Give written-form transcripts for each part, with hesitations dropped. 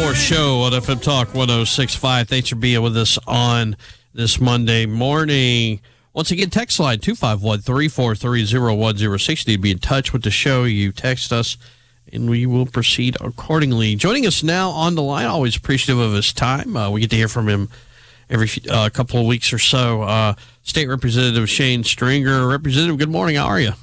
Hour show on FM Talk 106.5. Thanks for being with us on this Monday morning. Once again, text line 251-343-0106. To be in touch with the show, you text us, and we will proceed accordingly. Joining us now on the line, always appreciative of his time. We get to hear from him every couple of weeks or so. State Representative Shane Stringer. Representative, good morning. How are you?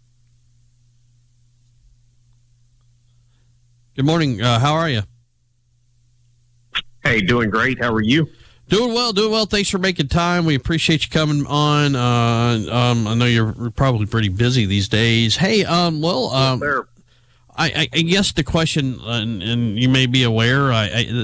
Good morning. How are you? Hey, doing great. How are you? Doing well. Thanks for making time. We appreciate you coming on. I know you're probably pretty busy these days. Hey, I guess the question, and you may be aware,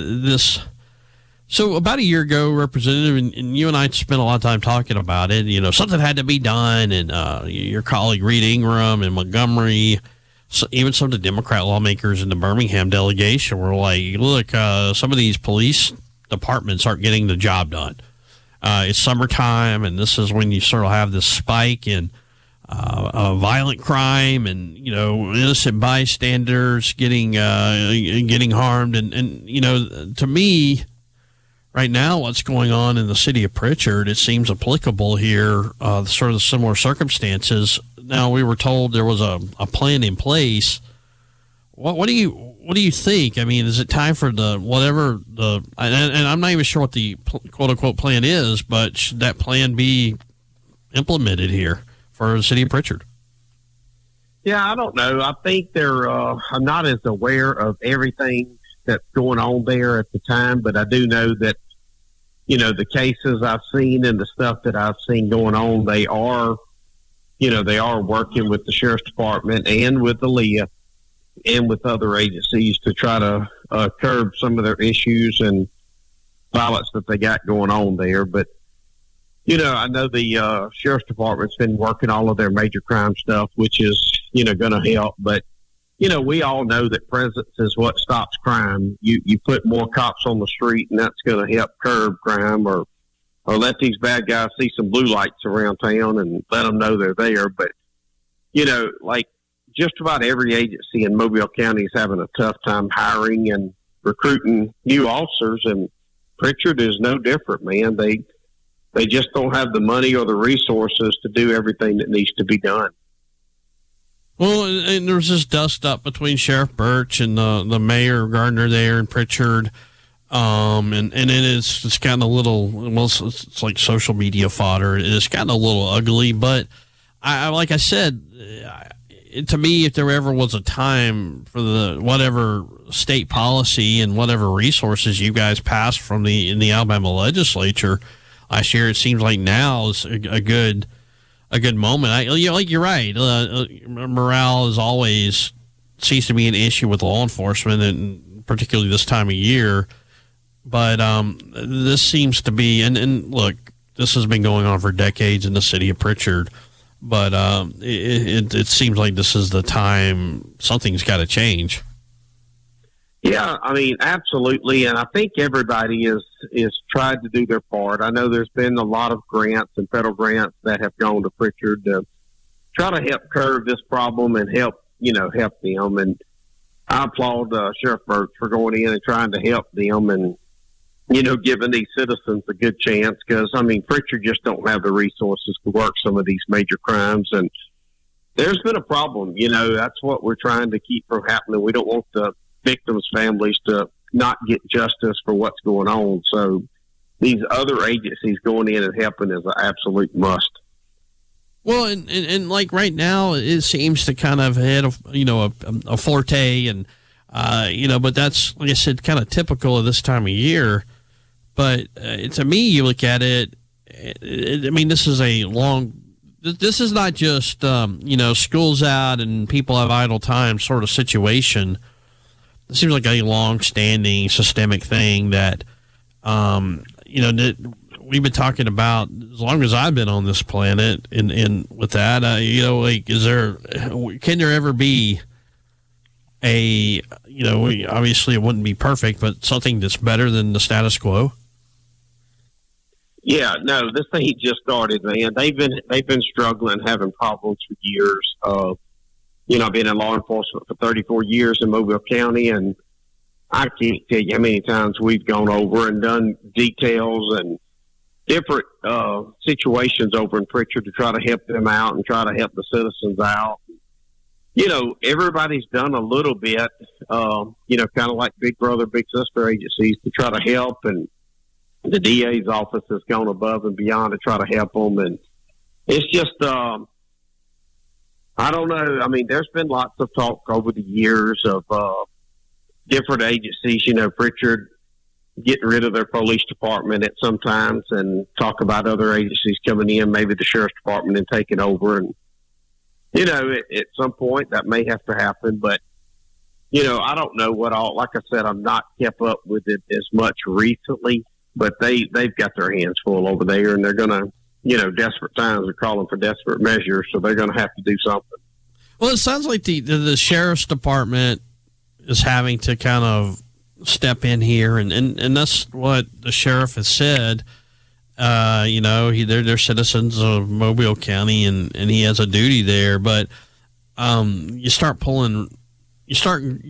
so about a year ago, Representative, and you and I spent a lot of time talking about it. You know, something had to be done, and your colleague Reed Ingram and Montgomery, even some of the Democrat lawmakers in the Birmingham delegation were like, look, some of these police departments aren't getting the job done. It's summertime, and this is when you sort of have this spike in violent crime and, you know, innocent bystanders getting harmed. And, you know, to me, right now, what's going on in the city of Pritchard, it seems applicable here, sort of similar circumstances. Now, we were told there was a plan in place. What do you think? I mean, is it time for and I'm not even sure what the quote unquote plan is, but should that plan be implemented here for the city of Pritchard? Yeah, I don't know. I think I'm not as aware of everything that's going on there at the time, but I do know that, you know, the cases I've seen and the stuff that I've seen going on, they are working with the Sheriff's Department and with the LEA and with other agencies to try to curb some of their issues and violence that they got going on there. But, you know, I know the Sheriff's Department's been working all of their major crime stuff, which is, you know, going to help. But, you know, we all know that presence is what stops crime. You put more cops on the street, and that's going to help curb crime, or let these bad guys see some blue lights around town and let them know they're there. But, you know, like just about every agency in Mobile County is having a tough time hiring and recruiting new officers, and Pritchard is no different, man. They just don't have the money or the resources to do everything that needs to be done. Well, and there's this dust up between Sheriff Birch and the Mayor Gardner there in Pritchard. And it's gotten a little, well, it's like social media fodder. It's gotten a little ugly, but like I said, to me, if there ever was a time for the whatever state policy and whatever resources you guys passed from in the Alabama legislature last year, it seems like now is a good moment. You're right. Morale is always seems to be an issue with law enforcement, and particularly this time of year. But this seems to be, and look, this has been going on for decades in the city of Pritchard. But it seems like this is the time something's got to change. Yeah, I mean, absolutely. And I think everybody is tried to do their part. I know there's been a lot of grants and federal grants that have gone to Pritchard to try to help curb this problem and help them. And I applaud Sheriff Birch for going in and trying to help them and, you know, giving these citizens a good chance, because, I mean, Pritchard just don't have the resources to work some of these major crimes. And there's been a problem, you know, that's what we're trying to keep from happening. We don't want the victims' families to not get justice for what's going on. So these other agencies going in and helping is an absolute must. Well, and like right now, it seems to kind of hit a forte, and but that's, like I said, kind of typical of this time of year. But to me, you look at it. I mean, this is This is not just school's out and people have idle time sort of situation. It seems like a long-standing systemic thing that that we've been talking about as long as I've been on this planet. And with that, can there ever be obviously it wouldn't be perfect, but something that's better than the status quo? Yeah, no, this thing just started, man. They've been struggling, having problems for years. I've been in law enforcement for 34 years in Mobile County, and I can't tell you how many times we've gone over and done details and different situations over in Pritchard to try to help them out and try to help the citizens out. You know, everybody's done a little bit, you know, kind of like Big Brother, Big Sister agencies to try to help. And the DA's office has gone above and beyond to try to help them. And it's just, I don't know. I mean, there's been lots of talk over the years of different agencies, you know, Pritchard getting rid of their police department at some times and talk about other agencies coming in, maybe the sheriff's department and taking over. And, you know, at some point that may have to happen, but, you know, I don't know what all, like I said, I'm not kept up with it as much recently, but they've got their hands full over there, and they're going to, you know, desperate times are calling for desperate measures, so they're going to have to do something. Well, it sounds like the sheriff's department is having to kind of step in here, and that's what the sheriff has said. You know, they're citizens of Mobile County, and he has a duty there. But you start pulling these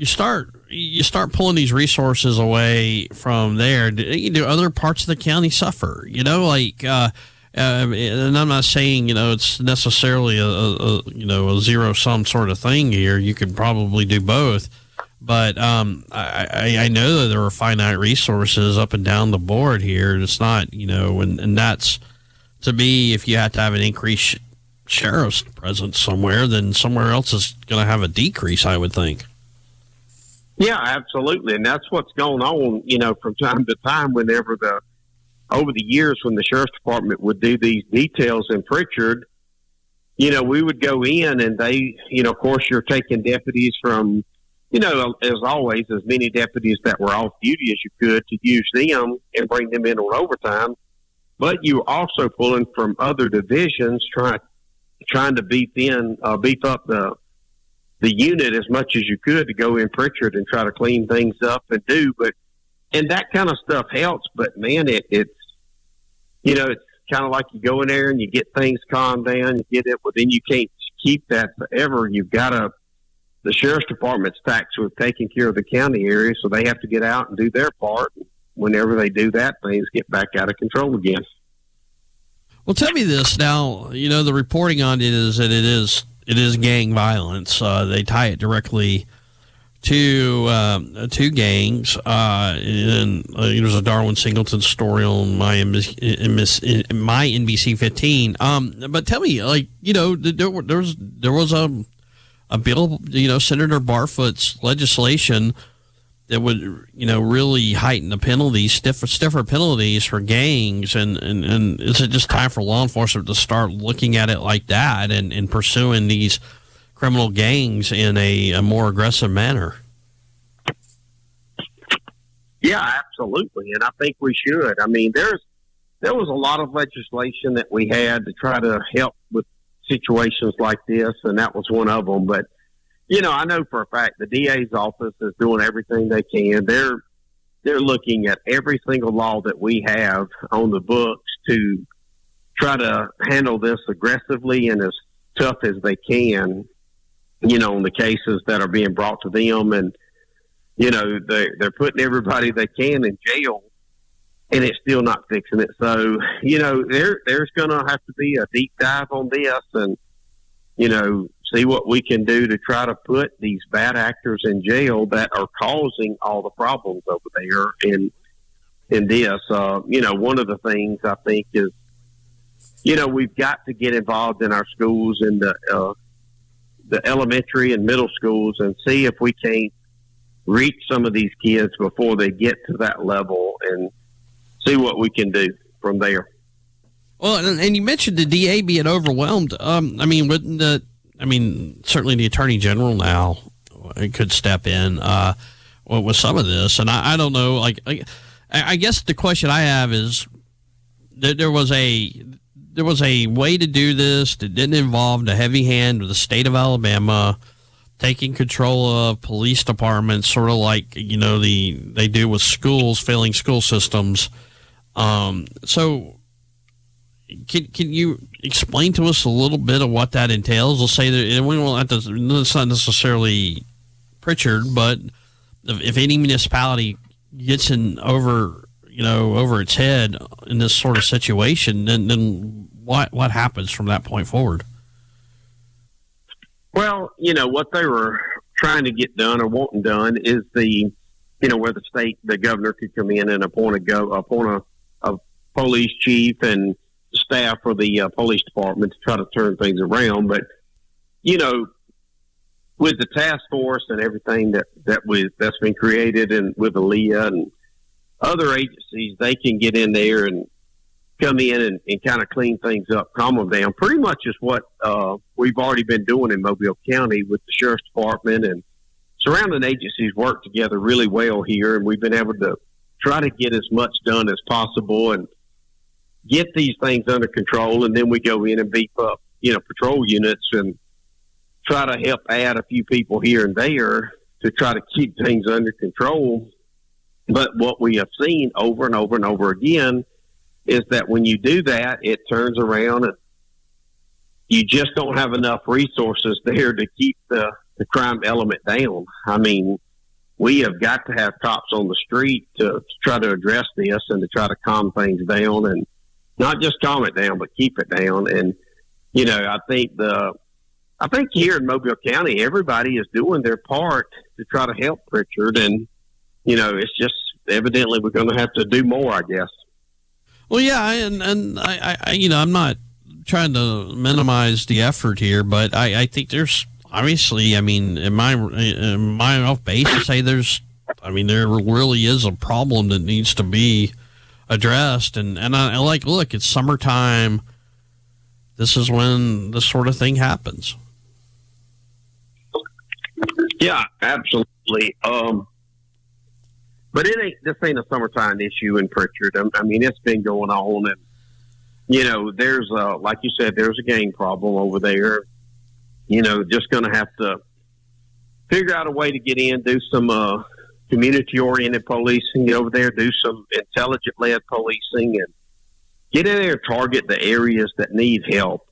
resources away from there. Do other parts of the county suffer? You know, like, and I'm not saying, you know, it's necessarily a zero sum sort of thing here. You could probably do both. But I know that there are finite resources up and down the board here. It's not, you know, and that's, to me, if you have to have an increased sheriff's presence somewhere, then somewhere else is going to have a decrease, I would think. Yeah, absolutely. And that's what's going on, you know, from time to time whenever over the years when the sheriff's department would do these details in Pritchard, you know, we would go in and they, you know, of course you're taking deputies from, you know, as always, as many deputies that were off duty as you could to use them and bring them in on overtime. But you were also pulling from other divisions, trying to beef up the unit as much as you could to go in Pritchard and try to clean things up and do. And that kind of stuff helps. But man, it's, you know, it's kind of like you go in there and you get things calmed down, you get it, but then you can't keep that forever. You've got to. The sheriff's department's tasked with taking care of the county area, so they have to get out and do their part. Whenever they do that, things get back out of control again. Well, tell me this now. You know, the reporting on it is that it is gang violence. They tie it directly to gangs. And there's a Darwin Singleton story on my NBC 15. But tell me, like, you know, there was a bill, you know, Senator Barfoot's legislation that would, you know, really heighten the penalties, stiffer penalties for gangs. And is it just time for law enforcement to start looking at it like that and pursuing these criminal gangs in a more aggressive manner? Yeah, absolutely. And I think we should. I mean, there was a lot of legislation that we had to try to help with situations like this, and that was one of them. But, you know, I know for a fact the DA's office is doing everything they can. They're looking at every single law that we have on the books to try to handle this aggressively and as tough as they can, you know, on the cases that are being brought to them. And, you know, they're putting everybody they can in jail, and it's still not fixing it. So, you know, there's going to have to be a deep dive on this and, you know, see what we can do to try to put these bad actors in jail that are causing all the problems over there in this. You know, one of the things I think is, you know, we've got to get involved in our schools and the elementary and middle schools and see if we can't reach some of these kids before they get to that level and see what we can do from there. Well, and you mentioned the DA being overwhelmed. I mean, certainly the Attorney General now could step in with some of this, and I don't know. Like, I guess the question I have is that there was a way to do this that didn't involve the heavy hand of the state of Alabama taking control of police departments, sort of like, you know, they do with schools, failing school systems. So can you explain to us a little bit of what that entails? We'll say that we won't have to, it's not necessarily Pritchard, but if any municipality gets in over its head in this sort of situation, then what happens from that point forward? Well, what they were trying to get done or wanting done is where the governor could come in and appoint a police chief and staff for the police department to try to turn things around. But, with the task force and everything that's been created, and with ALEA and other agencies, they can get in there and come in and kind of clean things up, calm them down. Pretty much is what we've already been doing in Mobile County with the sheriff's department, and surrounding agencies work together really well here, and we've been able to try to get as much done as possible and get these things under control. And then we go in and beef up, patrol units and try to help add a few people here and there to try to keep things under control. But what we have seen over and over and over again is that when you do that, it turns around and you just don't have enough resources there to keep the crime element down. I mean, we have got to have cops on the street to try to address this and to try to calm things down, and not just calm it down, but keep it down. And, I think here in Mobile County, everybody is doing their part to try to help Pritchard. And, it's just evidently we're going to have to do more, I guess. Well, yeah. And I'm not trying to minimize the effort here, but I think there's obviously, in my off base to say there really is a problem that needs to be addressed. And I look, it's summertime. This is when this sort of thing happens. Yeah, absolutely. But this ain't a summertime issue in Pritchard. It's been going on, and there's like you said, there's a gang problem over there. Just going to have to figure out a way to get in, do some community-oriented policing over there, do some intelligent-led policing, and get in there and target the areas that need help.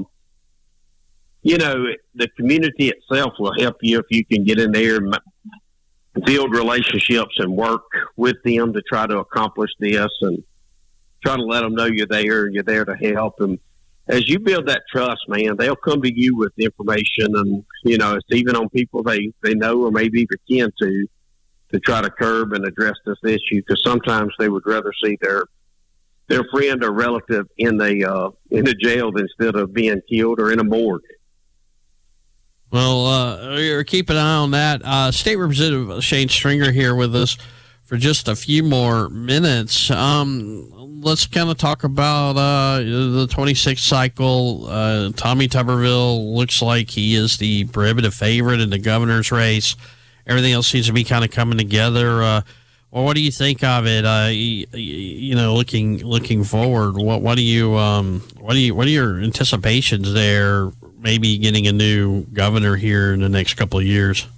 The community itself will help you if you can get in there and build relationships and work with them to try to accomplish this, and try to let them know you're there to help. And as you build that trust, man, they'll come to you with information, and, it's even on people they know or maybe even kin to try to curb and address this issue, because sometimes they would rather see their friend or relative in the jail instead of being killed or in a morgue. Well, keep an eye on that. State Representative Shane Stringer here with us for just a few more minutes. Let's kind of talk about the 26th cycle. Tommy Tuberville looks like he is the prohibitive favorite in the governor's race. Everything else seems to be kind of coming together. Well, what do you think of it? Looking forward, what are your anticipations there? Maybe getting a new governor here in the next couple of years.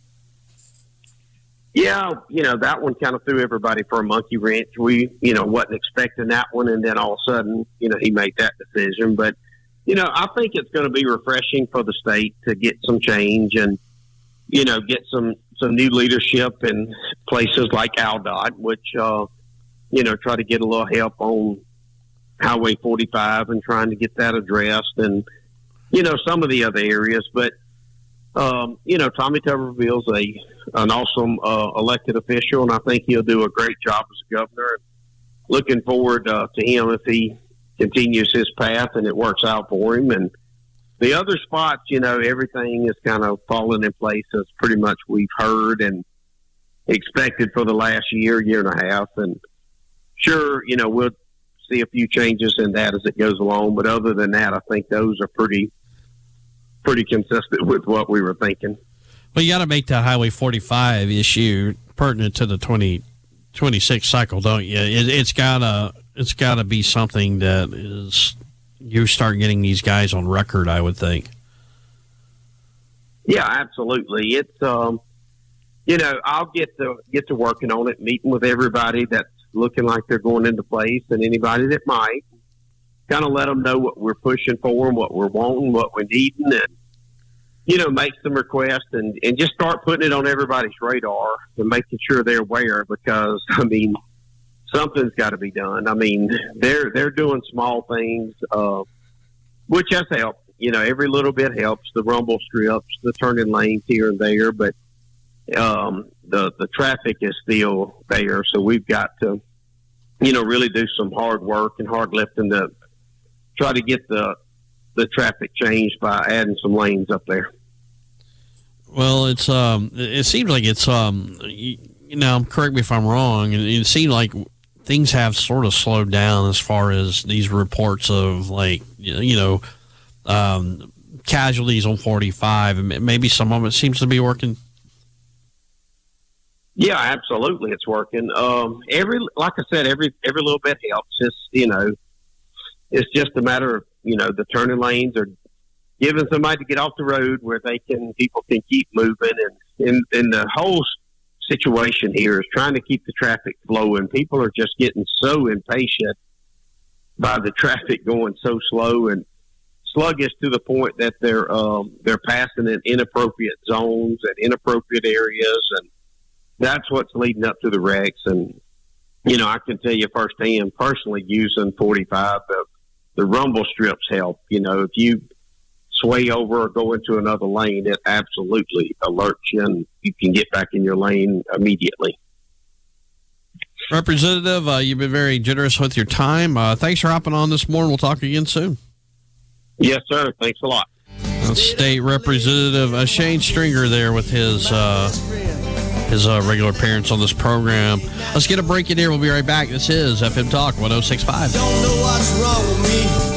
Yeah, that one kind of threw everybody for a monkey wrench. We, wasn't expecting that one, and then all of a sudden, he made that decision. But, I think it's going to be refreshing for the state to get some change and, get some new leadership in places like Aldott, which, try to get a little help on Highway 45 and trying to get that addressed, and, some of the other areas. But, Tommy Tuberville's an awesome elected official, and I think he'll do a great job as a governor. Looking forward to him if he continues his path and it works out for him. And the other spots, everything is kind of falling in place as pretty much we've heard and expected for the last year and a half. And sure, we'll see a few changes in that as it goes along. But other than that, I think those are pretty consistent with what we were thinking. Well, you got to make that Highway 45 issue pertinent to the 2026 cycle, don't you? It's gotta be something that is, you start getting these guys on record, I would think. Yeah, absolutely. It's I'll get to working on it, meeting with everybody that's looking like they're going into place, and anybody that might, kind of let them know what we're pushing for and what we're wanting, what we're needing, and make some requests and just start putting it on everybody's radar and making sure they're aware, because, something's got to be done. They're doing small things, which has helped. Every little bit helps. The rumble strips, the turning lanes here and there, but the traffic is still there. So we've got to, really do some hard work and hard lifting to try to get the traffic changed by adding some lanes up there. Well, it seems like it's correct me if I'm wrong, it seems like things have sort of slowed down as far as these reports of casualties on 45, and maybe some of it seems to be working. Yeah, absolutely, it's working. Like I said, every little bit helps. It's just a matter of the turning lanes are giving somebody to get off the road where people can keep moving, and the whole situation here is trying to keep the traffic flowing. People are just getting so impatient by the traffic going so slow and sluggish to the point that they're passing in inappropriate zones and inappropriate areas, and that's what's leading up to the wrecks. And I can tell you firsthand, personally, using 45, the rumble strips help. If you sway over or go into another lane, it absolutely alerts you, and you can get back in your lane immediately. Representative, you've been very generous with your time. Thanks for hopping on this morning. We'll talk again soon. Yes, sir. Thanks a lot. State Representative Shane Stringer there with his regular appearance on this program. Let's get a break in here. We'll be right back. This is FM Talk 106.5. Don't know what's wrong with me.